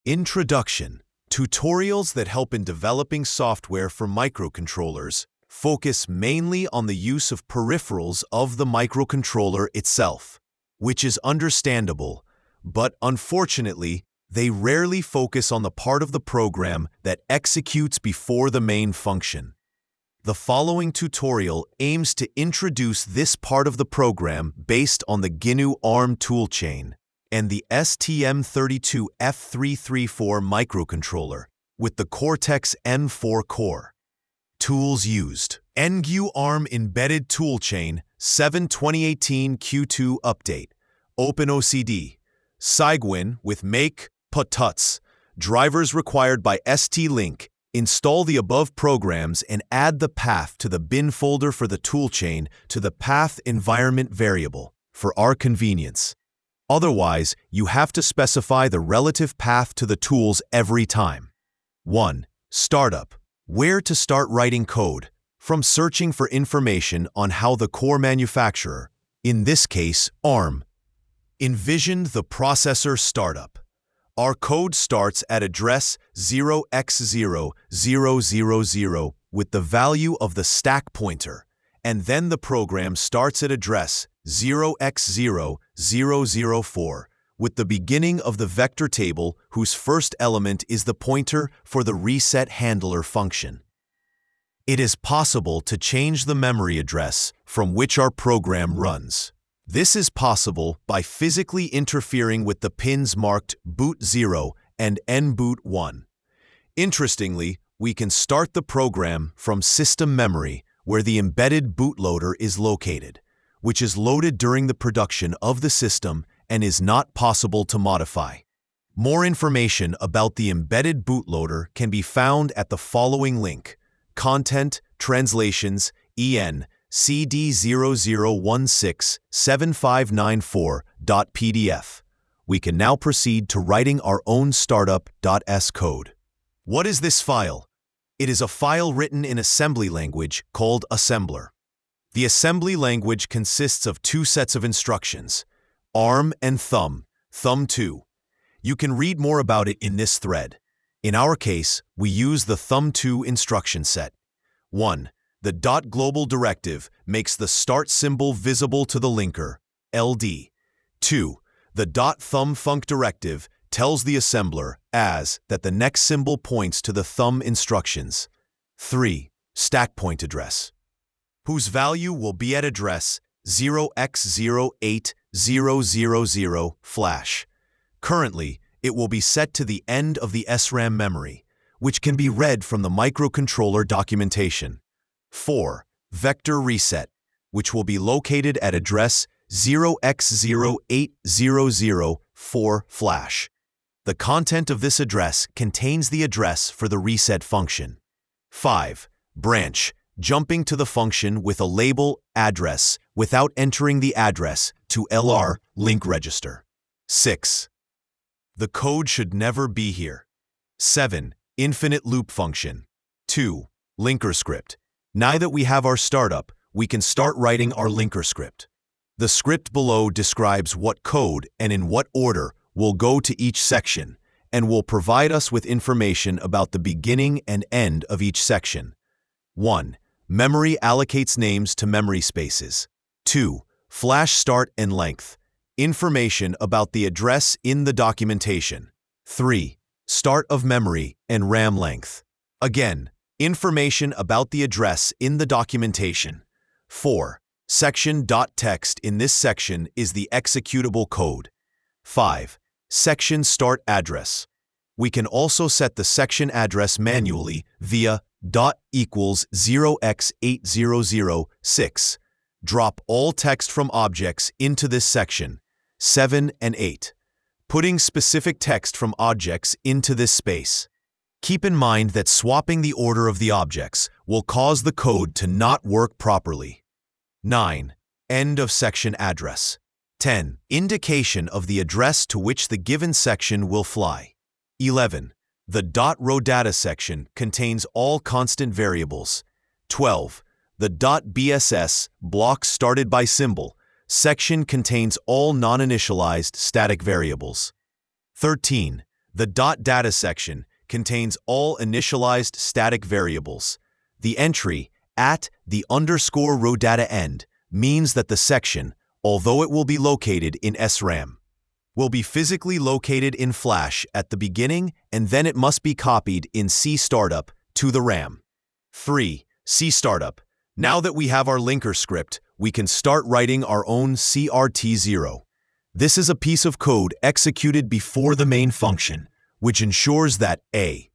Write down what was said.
Introduction. Tutorials that help in developing software for microcontrollers focus mainly on the use of peripherals of the microcontroller itself, which is understandable, but unfortunately, they rarely focus on the part of the program that executes before the main function. The following tutorial aims to introduce this part of the program based on the GNU ARM toolchain and the STM32F334 microcontroller with the Cortex-M4 core. Tools used: GNU ARM Embedded Toolchain 7/2018 Q2 Update, OpenOCD, Cygwin with Make, Ptuts, drivers required by ST-Link. Install the above programs and add the path to the bin folder for the toolchain to the path environment variable for our convenience. Otherwise, you have to specify the relative path to the tools every time. 1. Startup. Where to start writing code, from searching for information on how the core manufacturer, in this case ARM, envisioned the processor startup. Our code starts at address 0x0000 with the value of the stack pointer, and then the program starts at address 0x0004 with the beginning of the vector table whose first element is the pointer for the reset handler function. It is possible to change the memory address from which our program runs. This is possible by physically interfering with the pins marked boot 0 and nboot 1. Interestingly, we can start the program from system memory where the embedded bootloader is located, which is loaded during the production of the system and is not possible to modify. More information about the embedded bootloader can be found at the following link: Content, Translations, EN, CD00167594.pdf. We can now proceed to writing our own startup.s code. What is this file? It is a file written in assembly language called assembler. The assembly language consists of two sets of instructions, ARM and Thumb 2. You can read more about it in this thread. In our case, we use the Thumb 2 instruction set. 1. The .global directive makes the start symbol visible to the linker, LD. 2. The .thumbfunc directive tells the assembler as that the next symbol points to the thumb instructions. 3. Stack point address, whose value will be at address 0x08000 flash. Currently, it will be set to the end of the SRAM memory, which can be read from the microcontroller documentation. 4. Vector reset, which will be located at address 0x08004 flash. The content of this address contains the address for the reset function. 5. Branch, jumping to the function with a label address without entering the address to LR link register. 6. The code should never be here. 7. Infinite loop function. 2. Linker script. Now that we have our startup, we can start writing our linker script. The script below describes what code and in what order will go to each section and will provide us with information about the beginning and end of each section. 1. Memory allocates names to memory spaces. 2. Flash start and length. Information about the address in the documentation. 3. Start of memory and RAM length. Again, information about the address in the documentation. 4. Section.text. In this section is the executable code. 5. Section start address. We can also set the section address manually via .=0x8006. Drop all text from objects into this section. 7 and 8. Putting specific text from objects into this space. Keep in mind that swapping the order of the objects will cause the code to not work properly. 9. End of section address. 10. Indication of the address to which the given section will fly. 11. The .row data section contains all constant variables. 12. The .bss block started by symbol section contains all non-initialized static variables. 13. The .data section contains all initialized static variables. The entry at the underscore row data end means that the section, although it will be located in SRAM, will be physically located in Flash at the beginning, and then it must be copied in C startup to the RAM. 3. C startup. Now that we have our linker script, we can start writing our own CRT0. This is a piece of code executed before the main function, which ensures that A.